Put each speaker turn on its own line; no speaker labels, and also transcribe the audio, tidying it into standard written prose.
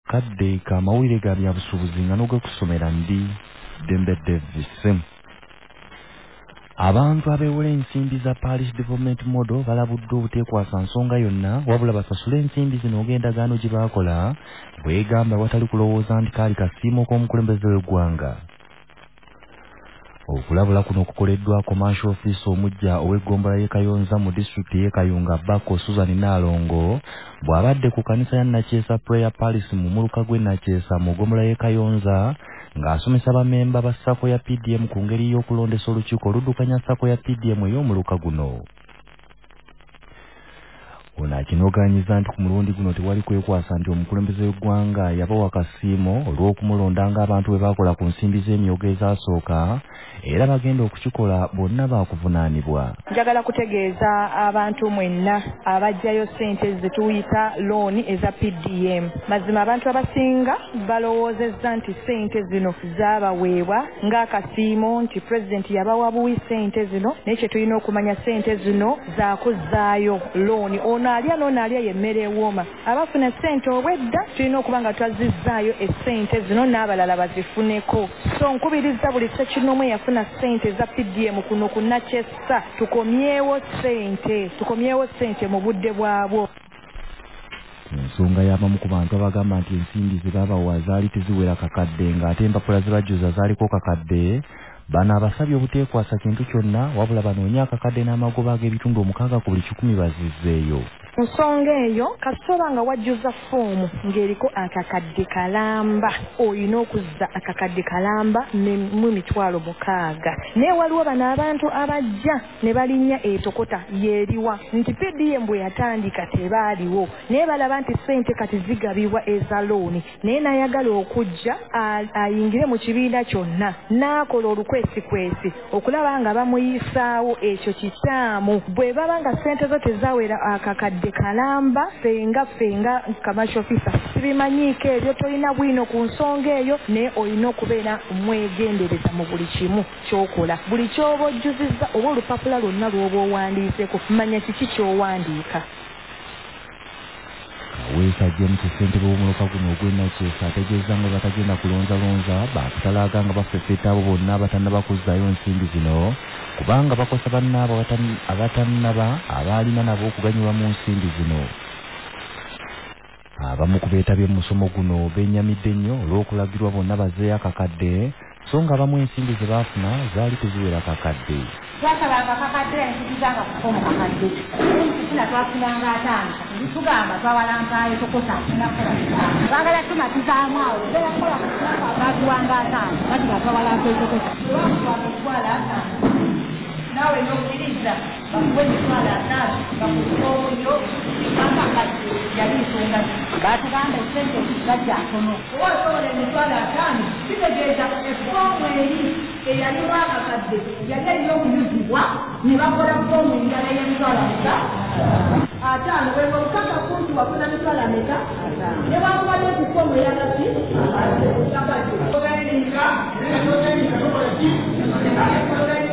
akakadde k'amawulire ga byabusuubuzi nga n'ogwekusomera ndi Dembe Davis. Abantu abeewola ensimbi za Parish Development Model balabuddwa obuteekwasa nsonga yonna wabula basasule ensimbi zino og'endagaano gye baakola bwegamba watali kulowooza nti kaali kasiimo k'omukulembeze w'eggwanga. Okulabula kuno kukoleddwa Commercial Office omujja ow'eggombolola y'e Kayonza mu disitulikiti y'e Kayunga Bako Susan Nalongo bw'abadde ku kanisa ya Nakyesa Prayer Palace mu muluka gw'e Nakyesa mu ggombolola y'e Kayonza ng'asomesa bamemba ba SACCO ya PDM ku ngeri y'okulondesa olukiiko oluddukanya SACCO ya PDM ey'omuluka guno. Ono akinoganyiza nti ku mulundi guno tewali kwekwasa nti omukulembeze w'eggwanga yabawa akasiimo olw'okumulonda ng'abantu bwe baakola ku nsimbi z'emyogo ezasooka era bagenda okukikola bonna baakuvunaanibwa.
Njagala kutegeeza abantu mwenna abajjayo ssente ze tuyita looni eza PDM. Mazima abantu abasinga balowoozezza nti ssente zino zaabaweebwa ng'akasiimo nti pulezidenti yabawa buwi ssente zino naye kye tulina okumanya ssente zino zaakuzzaayo looni. Ono alya n'ono alya y'emmere ewooma. Abafuna ssente obwedda tulina okuba nga twazizzaayo essente zino n'abalala bazifuneko. So nkubiriza buli ssekinnoomu eyafuna ssente za PDM kuno ku Nakyesa tukomyewo ssente mu budde bwabwo.
Ensonga y'abamu ku bantu abagamba nti ensimbi ze baabawa zaali teziwera kakadde ng'ate empapula ze bajjuza zaaliko kakadde, bano abasabye obuteekwasa kintu kyonna wabula banoonye akakadde n'amagoba ag'ebitundu 6 ku buli 100 bazizzeeyo.
Nsonga eyo kasooba nga wajjuza foomu ng'eriko akakadde kalamba olina okuzza akakadde kalamba mu 600. Naye waliwo bano abantu abajja ne balinnya etokota yeeriwa nti PDM bwe yatandika tebaaliwo naye balaba nti ssente kati zigabibwa eza looni naye n'ayagala okujja ayingire mu kibiina kyonna n'akola olukwesikwesi okulaba nga bamuyisaawo. Ekyo kikyamu. Bwe baba nga ssente zo tezaawera akakadde kalamba fenga Commercial Officer sibimanyiiko ebyo tolina bwino ku nsonga eyo naye olina okubeera mwegendereza mu buli kimu ky'okola. Buli ky'oba ojjuzizza oba olupapula lwonna lw'oba owandiiseeko manya kiki ky'owandiika.
Kaweesa James ssentebe w'omuluka guno ogw'e Nakyesa ategeeza nga batagenda kulonzalonza bakutalaaga nga bafeffeta abo bonna abatannaba kuzzaayo nsimbi zino kubanga bakosa bannaabo abatannaba abaalina nabo okuganyulwa mu nsimbi zino. Abamu ku beetabye mu musomo guno bennyamidde nnyo olw'okulagirwa bonna bazeeyo akakadde so nga abamu ensimbi ze baafuna zaali teziwera kakadde.
Twasaba akakadde entuzanga kuko mu kakadde kifuna twafunanga 5 tugamba twawalampaayo tukosa nakola baagala tumatizaamu awo beerakola batuwanga 5 batiga twawalampaayo tukosa twala 5 nawe n'okkiriza bakuwe emitwalo 5 bakusoyo akakadde yali nsonga batugamba essente bajja ntono owasobola emitwalo 5 kitegeeza efoomu eri eyalimu akakadde yali erina okuyuzibwa ne bakola foomu endala y'emitwalo 5 bwe olukakaku nti wafuna mitwalo 5 ne bakuwadde ku foomu eyagati akakadde